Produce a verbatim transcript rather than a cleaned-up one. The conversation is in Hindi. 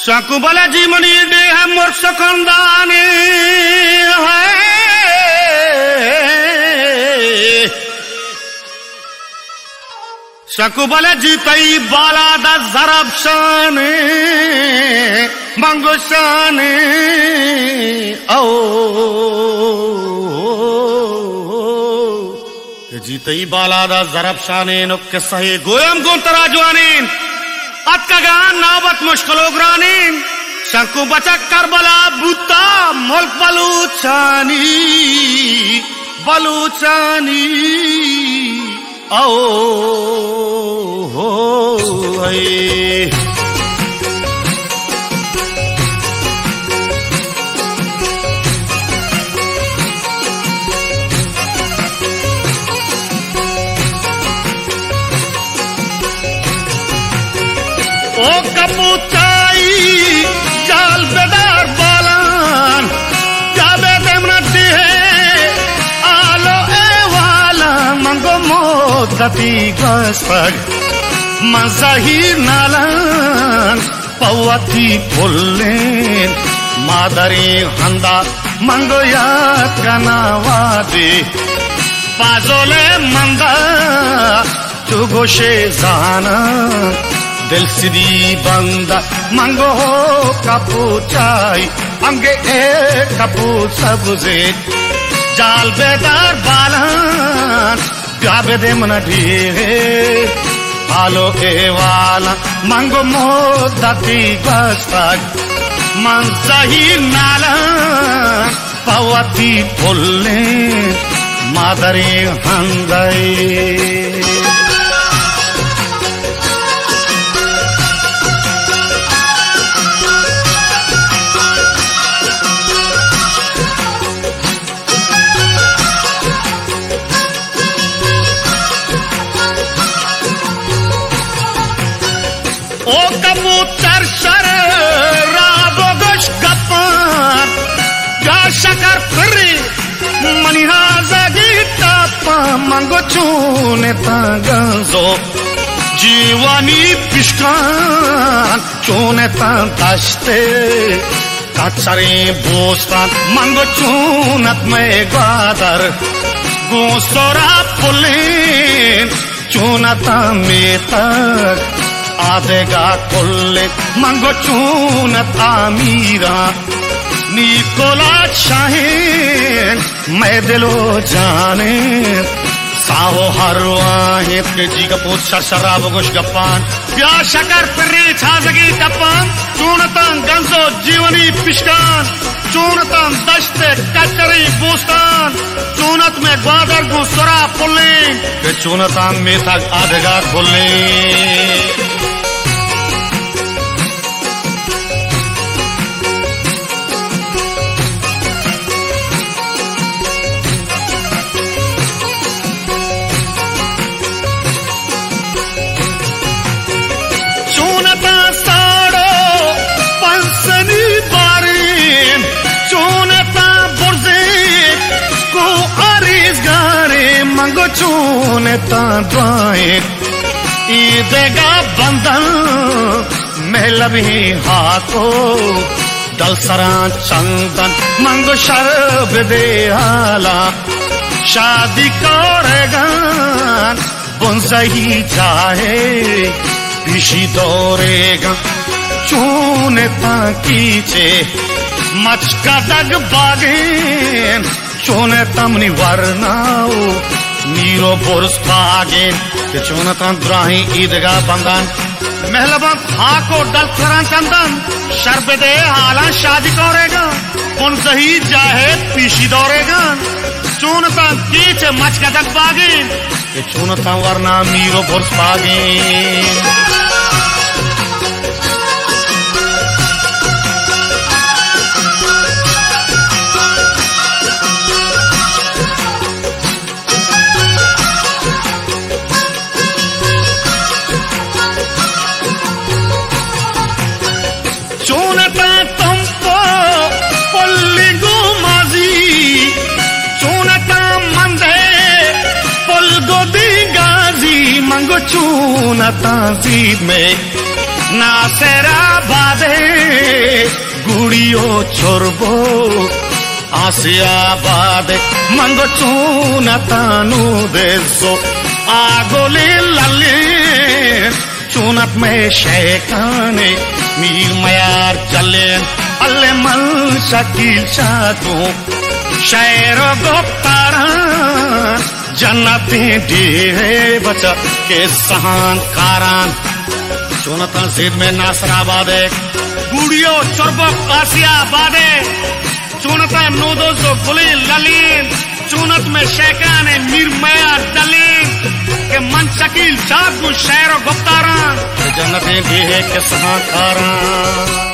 Sakubala jimani deha mursakandane hai Sakubala jitai bala da zarab shane mango shane oh jitai bala da zarab shane nukke sahi goyam guntara jwanin Atkagan nabat mushkalogranin Shanku bachak karbala buta mulk baluchani baluchani oh oh ay O kaputai jal bedar balan jabe demna dihe alo ewala mango modati gaspag mazahir nalan pawati pullen madari handa mango yat kanawadi pazole manda tugoshe zana दिल सिदी बंदा मंगो कपू चाय अंगे ए कपू सबसे जाल बेदार बालन प्याबे दे मन ढीरे आलो ए वाला मंगो मोदती गस्ताग मन सही नाला पवती पुल्ले मादरी हंगई O kaputar shar rabo gosh kapan ya shakar fri manihaza gita pa mango chune tanganzo jiwani pishkan chune tantashte kachare bostan mango chunat me gadar gosora pulin chunata metak आदेगा कोल्ले मंगो चून तामीरा निकोला शाहीन मैं दिलो जाने साहो हरवाहे के जी का पोत शराब गोश गप्पान प्यार शकर फिरी छाजगी टप्पान चूनतां गंजो जीवनी पिशकान चूनतां दश्ते कचरी बूस्तान चूनत में ग्वादर गुसरा पुल्ले के चूनतां में तक आदेगा कोल्ले mango chune ta dwae idega bandan mehlabi haato dal sara chandan mango sharb de hala shadi koregan bonsahi chahe bishi dorega chune ta kiche machka dag bagen chune tamni varnao नीरो बोर्स पागेन के चोनतान द्राही ईदगा बंदन महलबन हाको डल खरान चंदन शरबदे हाला शादी करेगा कौन सही जाहे पीशी दौरेगा चोनतान कीचे मचका तक पागेन के चोनतान वरना नीरो बोर्स पागेन चूनता तुमको पुल्लिगु माजी चूनता मंदे पुलगो दी गाजी मंगो चूनता जीद में नासेराबादे गुड़ियो छोरबो आसियाबादे मंगो चूना तानु देसो आगोले लले चूनत में शेकाने मीर मयार चलेन अल्ले मन शकील चादो शैरो गोप्तारा जन्नते ढेरे बचा के सहान कारान चूनता जिद में नासराबादे गुड़ियो चोरबक आसियाबादे चूनता नोदोसो गुली ललीन चूनत में शेकाने मीर मयार दलीन के मन शकील चादो शैरो गोप्तारा जन्नते ढेरे के सहान कारान